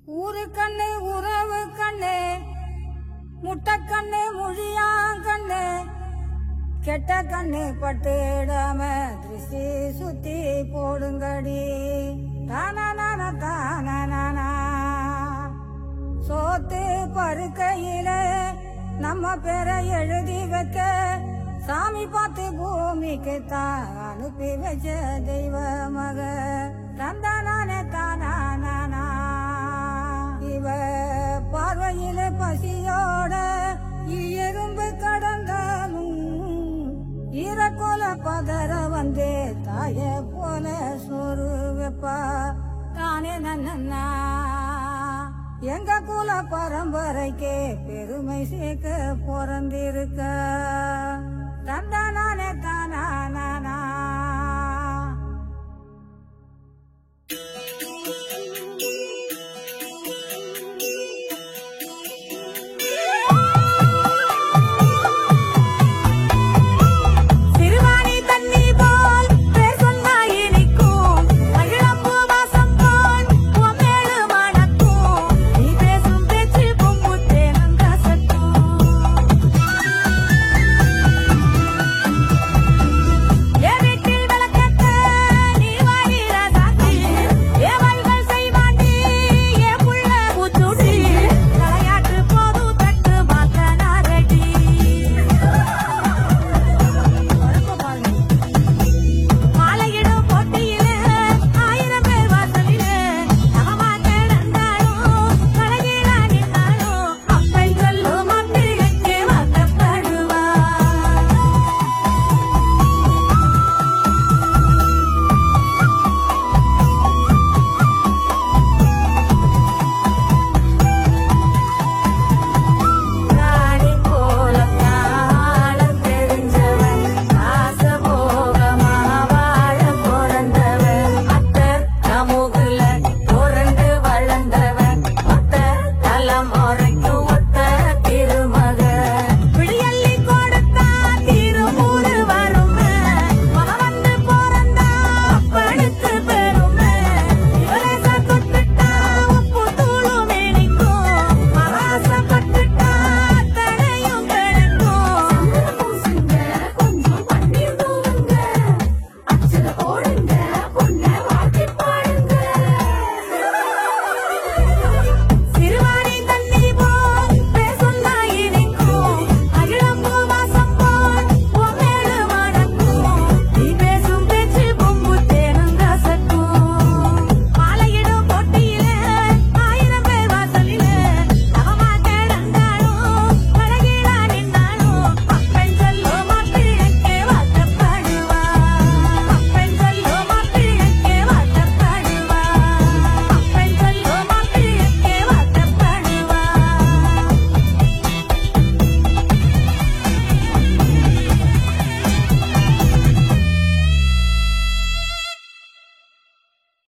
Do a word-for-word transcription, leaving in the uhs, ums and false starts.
ஊரு கண்ணு உறவு கண்ணு முட்டை கண்ணு மொழியாங்கண்ணு கெட்ட கண்ணு பட்டுடாம திருஷ்டி சுத்தி போடுங்கடி தானான தானானா சோத்து பருக்கையில நம்ம பேரை எழுதி வைக்க சாமி பார்த்து பூமிக்கு தான் அனுப்பி வச்ச தெய்வ மக தந்தானே தானானா இவ பார்வையில பசியோட எறும்பு கடந்தாலும் ஈரக்கோல பதற வந்தே தாய போல சோறு வைப்பா தானே நன்னா எங்க குல பரம்பரைக்கே பெருமை சேர்க்க பிறந்திருக்க தந்தானே தானா